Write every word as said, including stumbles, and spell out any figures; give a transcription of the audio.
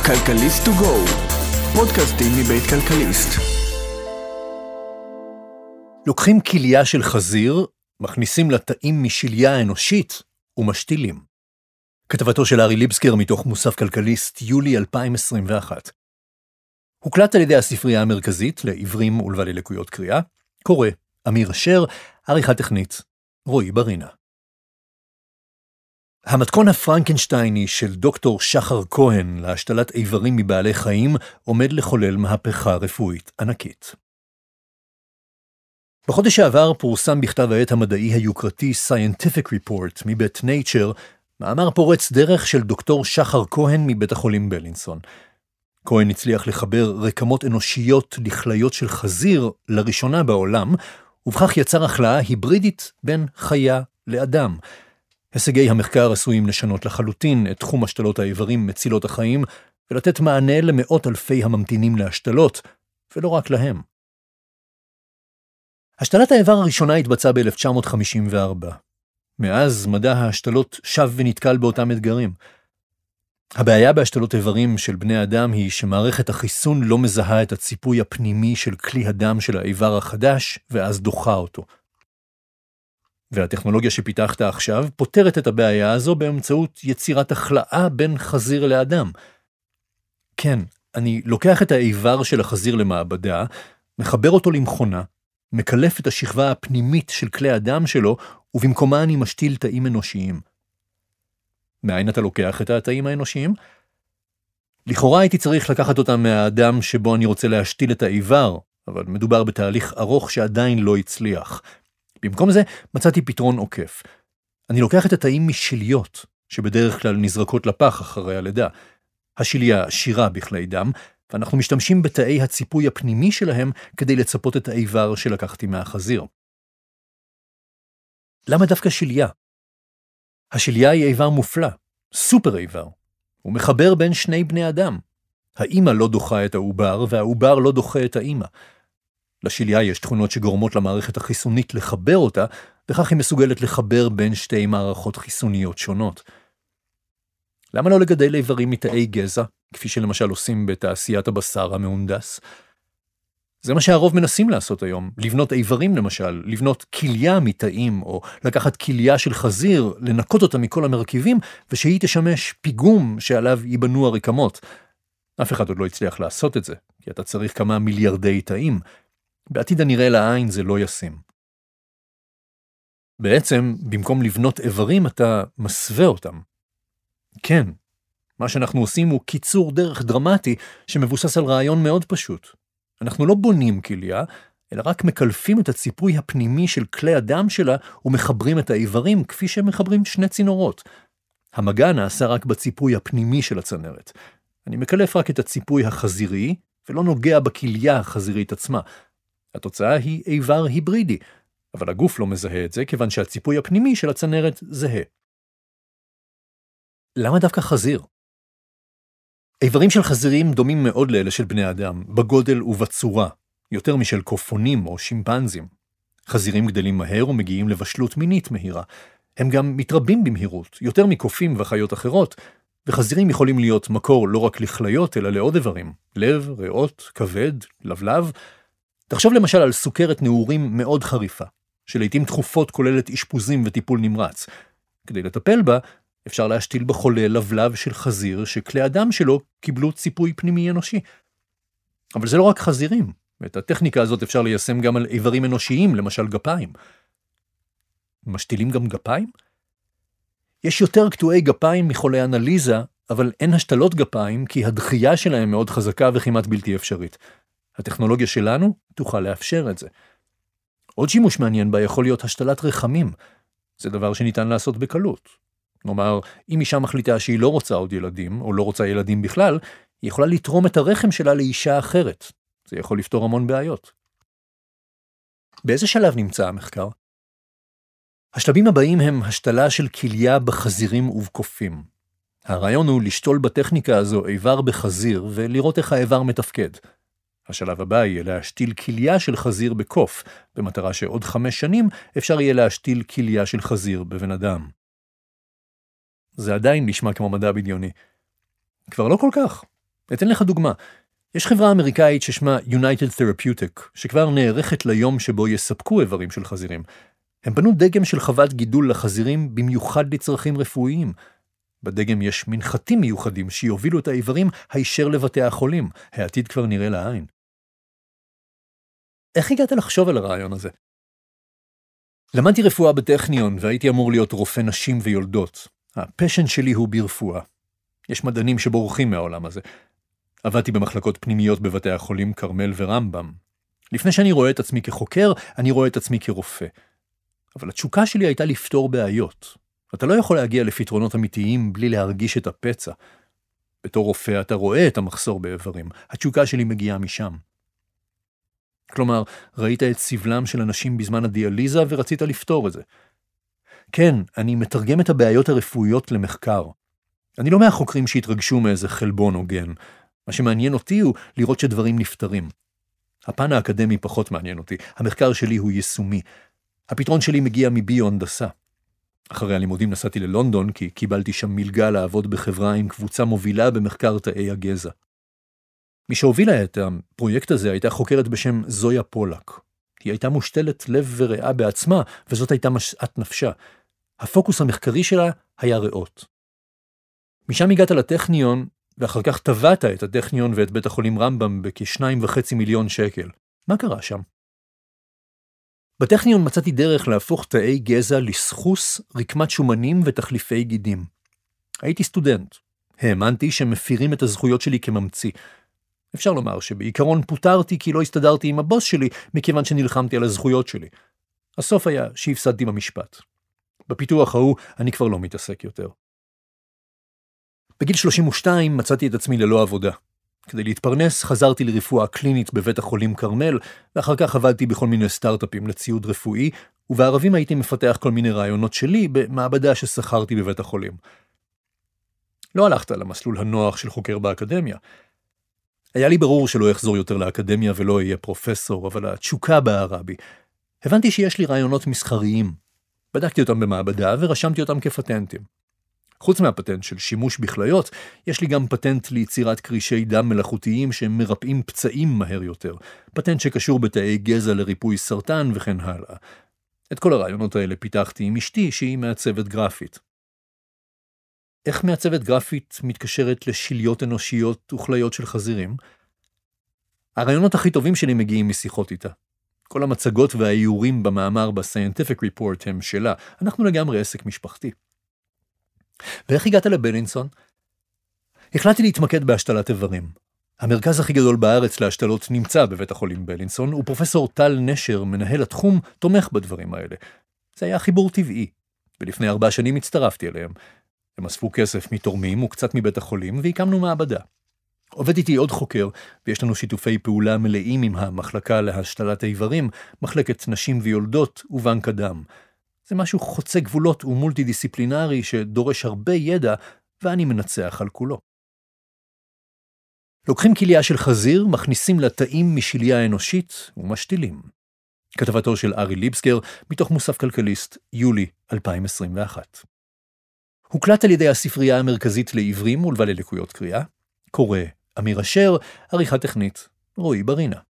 כלכליסט טו גו, פודקאסטים מבית כלכליסט. לוקחים כליה של חזיר, מכניסים לתאים משליה אנושית ומשתילים. כתבתו של ארי ליבסקר מתוך מוסף כלכליסט, יולי אלפיים עשרים ואחת. הוקלט על ידי הספרייה המרכזית לעיוורים ולבעלי לקויות קריאה, קורא אמיר אשר, עריכה טכנית, רועי ברינה. המתכון הפרנקנשטייני של דוקטור שחר כהן להשתלת איברים מבעלי חיים עומד לחולל מהפכה רפואית ענקית. בחודש שעבר פורסם בכתב העת המדעי היוקרתי Scientific Report מבית Nature, מאמר פורץ דרך של דוקטור שחר כהן מבית החולים בלינסון. כהן הצליח לחבר רקמות אנושיות לכליות של חזיר לראשונה בעולם, ובכך יצר החלאה היברידית בין חיה לאדם. הישגי המחקר עשויים לשנות לחלוטין את תחום השתלות האיברים מצילות החיים, ולתת מענה למאות אלפי הממתינים להשתלות, ולא רק להם. השתלת האיבר הראשונה התבצעה ב-אלף תשע מאות חמישים וארבע. מאז מדע ההשתלות שב ונתקל באותם אתגרים. הבעיה בהשתלות איברים של בני אדם היא שמערכת החיסון לא מזהה את הציפוי הפנימי של כלי הדם של האיבר החדש, ואז דוחה אותו. והטכנולוגיה שפיתחת עכשיו פותרת את הבעיה הזו באמצעות יצירת החלאה בין חזיר לאדם. כן, אני לוקח את האיבר של החזיר למעבדה, מחבר אותו למכונה, מקלף את השכבה הפנימית של כלי הדם שלו, ובמקומה אני משתיל תאים אנושיים. מאין אתה לוקח את התאים האנושיים? לכאורה הייתי צריך לקחת אותם מהאדם שבו אני רוצה להשתיל את האיבר, אבל מדובר בתהליך ארוך שעדיין לא הצליח. במקום זה מצאתי פתרון עוקף. אני לוקח את התאים משליות, שבדרך כלל נזרקות לפח אחרי הלידה. השליה עשירה בכלי דם, ואנחנו משתמשים בתאי הציפוי הפנימי שלהם כדי לצפות את האיבר שלקחתי מהחזיר. למה דווקא שליה? השליה היא איבר מופלא, סופר איבר. הוא מחבר בין שני בני אדם. האמא לא דוחה את העובר, והעובר לא דוחה את האמא. לשליה יש תכונות שגורמות למערכת החיסונית לחבר אותה, וכך היא מסוגלת לחבר בין שתי מערכות חיסוניות שונות. למה לא לגדל איברים מתאי גזע, כפי שלמשל עושים בתעשיית הבשר המהונדס? זה מה שהרוב מנסים לעשות היום, לבנות איברים למשל, לבנות כליה מתאים, או לקחת כליה של חזיר, לנקות אותה מכל המרכיבים, ושהיא תשמש פיגום שעליו ייבנו הרקמות. אף אחד עוד לא הצליח לעשות את זה, כי אתה צריך כמה מיליארדי תאים. בעתיד הנראה לעין זה לא ישים. בעצם, במקום לבנות איברים, אתה מסווה אותם. כן, מה שאנחנו עושים הוא קיצור דרך דרמטי שמבוסס על רעיון מאוד פשוט. אנחנו לא בונים כליה, אלא רק מקלפים את הציפוי הפנימי של כלי הדם שלה ומחברים את האיברים כפי שהם מחברים שני צינורות. המגע נעשה רק בציפוי הפנימי של הצנרת. אני מקלף רק את הציפוי החזירי ולא נוגע בכליה החזירית עצמה. התוצאה היא איבר היברידי, אבל הגוף לא מזהה את זה כיוון שהציפוי הפנימי של הצנרת זהה. למה דווקא חזיר? איברים של חזירים דומים מאוד לאלה של בני אדם, בגודל ובצורה, יותר משל קופונים או שימפנזים. חזירים גדלים מהר ומגיעים לבשלות מינית מהירה. הם גם מתרבים במהירות, יותר מקופים וחיות אחרות, וחזירים יכולים להיות מקור לא רק לכליות, אלא לעוד איברים, לב, ריאות, כבד, לבלב. תחשוב למשל על סוכרת נעורים מאוד חריפה, שלעיתים תכופות כוללת אשפוזים וטיפול נמרץ. כדי לטפל בה, אפשר להשתיל בחולה לבלב של חזיר שכלי הדם שלו קיבלו ציפוי פנימי אנושי. אבל זה לא רק חזירים, ואת הטכניקה הזאת אפשר ליישם גם על איברים אנושיים, למשל גפיים. משתילים גם גפיים? יש יותר קטועי גפיים מחולי אנליזה, אבל אין השתלות גפיים כי הדחייה שלהם מאוד חזקה וכמעט בלתי אפשרית. הטכנולוגיה שלנו תוכל לאפשר את זה. עוד שימוש מעניין בה יכול להיות השתלת רחמים. זה דבר שניתן לעשות בקלות. כלומר, אם אישה מחליטה שהיא לא רוצה עוד ילדים, או לא רוצה ילדים בכלל, היא יכולה לתרום את הרחם שלה לאישה אחרת. זה יכול לפתור המון בעיות. באיזה שלב נמצא המחקר? השלבים הבאים הם השתלה של כליה בחזירים ובקופים. הרעיון הוא לשתול בטכניקה הזו איבר בחזיר ולראות איך האיבר מתפקד. השלב הבא יהיה להשתיל כליה של חזיר בקוף, במטרה שעוד חמש שנים אפשר יהיה להשתיל כליה של חזיר בבן אדם. זה עדיין נשמע כמו מדע בדיוני. כבר לא כל כך. אתן לך דוגמה. יש חברה אמריקאית ששמה United Therapeutic, שכבר נערכת ליום שבו יספקו איברים של חזירים. הם בנו דגם של חוות גידול לחזירים במיוחד לצרכים רפואיים. בדגם יש מנחתים מיוחדים שיובילו את האיברים הישר לבתי החולים. העתיד כבר נראה לעין. איך הגעת לחשוב על הרעיון הזה? למדתי רפואה בטכניון והייתי אמור להיות רופא נשים ויולדות. הפשן שלי הוא ברפואה. יש מדענים שבורחים מהעולם הזה. עבדתי במחלקות פנימיות בבתי החולים קרמל ורמב"ם. לפני שאני רואה את עצמי כחוקר, אני רואה את עצמי כרופא. אבל התשוקה שלי הייתה לפתור בעיות. אתה לא יכול להגיע לפתרונות אמיתיים בלי להרגיש את הפצע. בתור רופא אתה רואה את המחסור באיברים. התשוקה שלי מגיעה משם. כלומר, ראית את סבלם של אנשים בזמן הדיאליזה ורצית לפתור את זה. כן, אני מתרגם את הבעיות הרפואיות למחקר. אני לא מהחוקרים שהתרגשו מאיזה חלבון או גן. מה שמעניין אותי הוא לראות שדברים נפתרים. הפן האקדמי פחות מעניין אותי. המחקר שלי הוא יישומי. הפתרון שלי מגיע מביו-הנדסה. אחרי הלימודים נסעתי ללונדון כי קיבלתי שם מלגה לעבוד בחברה עם קבוצה מובילה במחקר תאי הגזע. מי שהובילה את הפרויקט הזה הייתה חוקרת בשם זויה פולק. היא הייתה מושתלת לב וריאה בעצמה, וזאת הייתה משאת נפשה. הפוקוס המחקרי שלה היה ריאות. משם הגעת לטכניון, ואחר כך טבעת את הטכניון ואת בית החולים רמב"ם בכשניים וחצי מיליון שקל. מה קרה שם? בטכניון מצאתי דרך להפוך תאי גזע לסחוס, רקמת שומנים ותחליפי גידים. הייתי סטודנט. האמנתי שמפירים את הזכויות שלי כממציא. אפשר לומר שבעיקרון פוטרתי כי לא הסתדרתי עם הבוס שלי, מכיוון שנלחמתי על הזכויות שלי. הסוף היה שהפסדתי במשפט. בפיתוח ההוא אני כבר לא מתעסק יותר. בגיל שלושים ושתיים מצאתי את עצמי ללא עבודה. כדי להתפרנס חזרתי לרפואה קלינית בבית החולים קרמל, ואחר כך עבדתי בכל מיני סטארט-אפים לציוד רפואי, ובערבים הייתי מפתח כל מיני רעיונות שלי במעבדה ששכרתי בבית החולים. לא הלכת למסלול הנוח של חוקר באקדמיה. היה לי ברור שלא אחזור יותר לאקדמיה ולא אהיה פרופסור, אבל התשוקה בערה בי. הבנתי שיש לי רעיונות מסחריים. בדקתי אותם במעבדה ורשמתי אותם כפטנטים. חוץ מהפטנט של שימוש בכליות, יש לי גם פטנט ליצירת קרישי דם מלאכותיים שמרפאים פצעים מהר יותר. פטנט שקשור בתאי גזע לריפוי סרטן וכן הלאה. את כל הרעיונות האלה פיתחתי עם אשתי שהיא מעצבת גרפית. איך מעצבת גרפית מתקשרת לשיליות אנושיות וכליות של חזירים? הרעיונות הכי טובים שלי מגיעים משיחות איתה. כל המצגות והאיורים במאמר ב-Scientific Report הם שלה. אנחנו לגמרי עסק משפחתי. ואיך הגעת לבלינסון? החלטתי להתמקד בהשתלת איברים. המרכז הכי גדול בארץ להשתלות נמצא בבית החולים בלינסון, ופרופסור טל נשר, מנהל התחום, תומך בדברים האלה. זה היה חיבור טבעי, ולפני ארבע שנים הצטרפתי אליהם. הם אספו כסף מתורמים וקצת מבית החולים, והקמנו מעבדה. עובד איתי עוד חוקר, ויש לנו שיתופי פעולה מלאים עם המחלקה להשתלת האיברים, מחלקת נשים ויולדות ובנק הדם. זה משהו חוצה גבולות ומולטי דיסציפלינרי שדורש הרבה ידע, ואני מנצח על כולו. לוקחים כליה של חזיר, מכניסים לתאים משיליה אנושית ומשתילים. כתבתו של ארי ליבסקר, מתוך מוסף כלכליסט, יולי אלפיים עשרים ואחת. הוקלט על ידי הספרייה המרכזית לעיוורים ולבעלי לקויות קריאה, קורא אמיר אשר, עריכה טכנית, רועי ברינה.